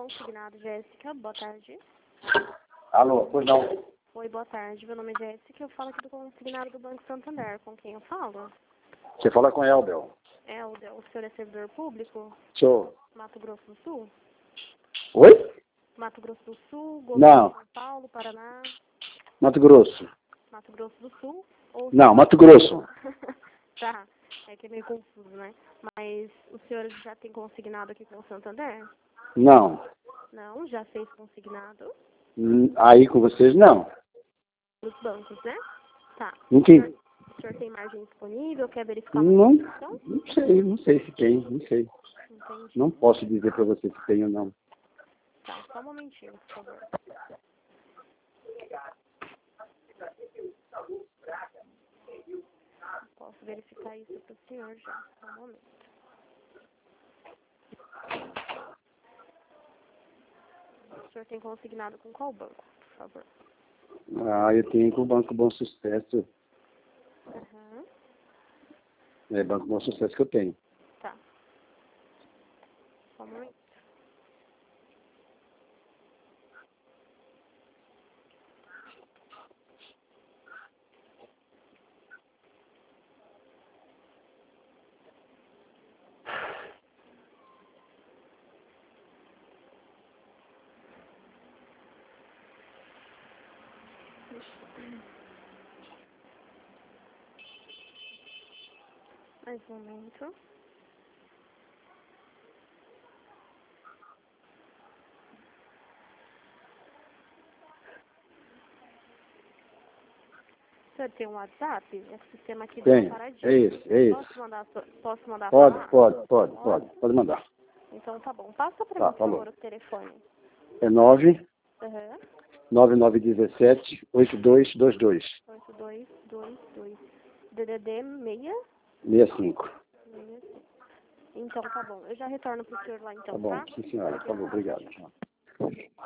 consignado, Jéssica. Boa tarde. Alô, pois não. Oi, boa tarde. Meu nome é Jéssica. Eu falo aqui do consignado do Banco Santander. Com quem eu falo? Você fala com Elbel. Elder, o senhor é servidor público? Sou. Mato Grosso do Sul? Oi? Mato Grosso do Sul, Não. São Paulo, Paraná, Mato Grosso. Mato Grosso do Sul? Ou... Não, Mato Grosso. Tá, é que é meio confuso, né? Mas o senhor já tem consignado aqui com o Santander? Não. Não, já fez consignado? Aí com vocês, não. Nos bancos, né? Tá. Enfim. O senhor tem margem disponível? Quer verificar Não, uma situação? não sei se tem, não sei. Entendi. Não posso dizer para você se tem ou não. Tá, só um momentinho, por favor. Posso verificar isso para o senhor já, só um momento. O senhor tem consignado com qual banco, por favor? Eu tenho com o Banco Bom Sucesso. Uhum. É Banco Bom Sucesso que eu tenho. Tá. Só um momento. Mais um momento. O senhor tem um WhatsApp? Esse sistema aqui deu uma Tenho. paradinha. É esse. Posso mandar Pode mandar. Então tá bom. Passa para Tá, mim, por falou. favor, o telefone. É 9 Aham. 9917 8222 8222. DDD 6? 65. 65. Então tá bom. Eu já retorno pro senhor lá então, Tá bom, tá? sim senhora. Tá bom, obrigado.